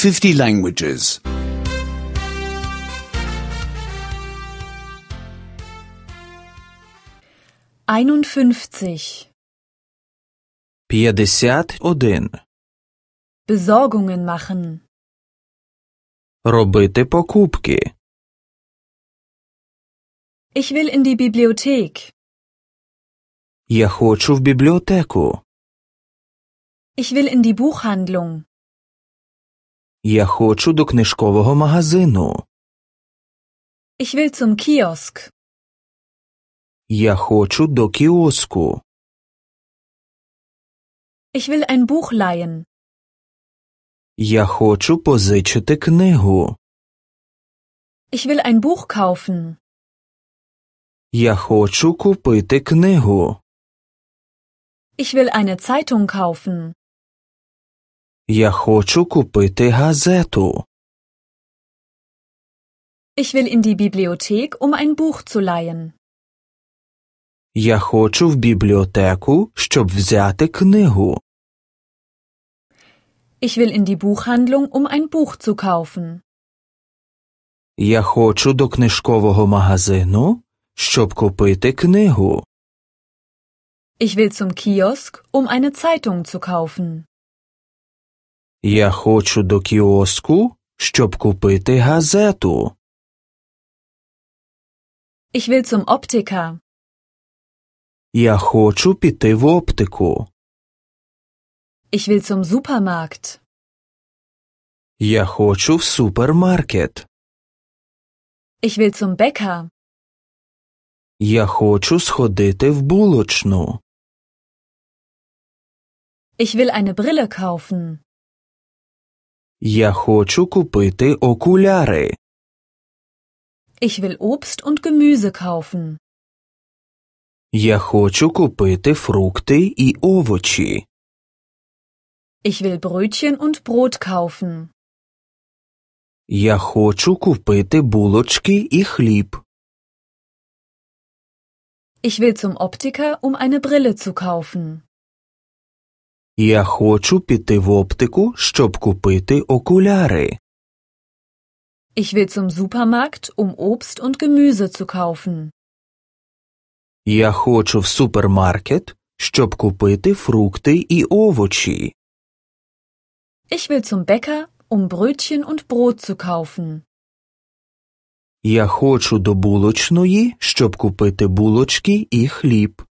50 languages. 51. 51. Besorgungen machen. Робити покупки. Ich will in die Bibliothek. Я хочу в бібліотеку. Ich will in die Buchhandlung. Я хочу до книжкового магазину. Ich will zum Kiosk. Я хочу до кіоску. Ich will ein Buch leihen. Я хочу позичити книгу. Ich will ein Buch kaufen. Я хочу купити книгу. Ich will eine Zeitung kaufen. Я хочу купити газету. Ich will in die Bibliothek, um ein Buch zu leihen. Я хочу в бібліотеку, щоб взяти книгу. Ich will in die Buchhandlung, um ein Buch zu kaufen. Я хочу до книжкового магазину, щоб купити книгу. Ich will zum Kiosk, um eine Zeitung zu kaufen. Я хочу до кіоску, щоб купити газету. Ich will zum Optiker. Я хочу піти в оптику. Ich will zum Supermarkt. Я хочу в супермаркет. Ich will zum Bäcker. Я хочу сходити в булочну. Ich will eine Brille kaufen. Я хочу купити окуляри. Ich will Obst und Gemüse kaufen. Я хочу купити фрукти і овочі. Ich will Brötchen und Brot kaufen. Я хочу купити булочки і хліб. Ich will zum Optiker, um eine Brille zu kaufen. Я хочу піти в оптику, щоб купити окуляри. Ich will zum Supermarkt, um Obst und Gemüse zu kaufen. Я хочу в супермаркет, щоб купити фрукти і овочі. Ich will zum Bäcker, um Brötchen und Brot zu kaufen. Я хочу до булочної, щоб купити булочки і хліб.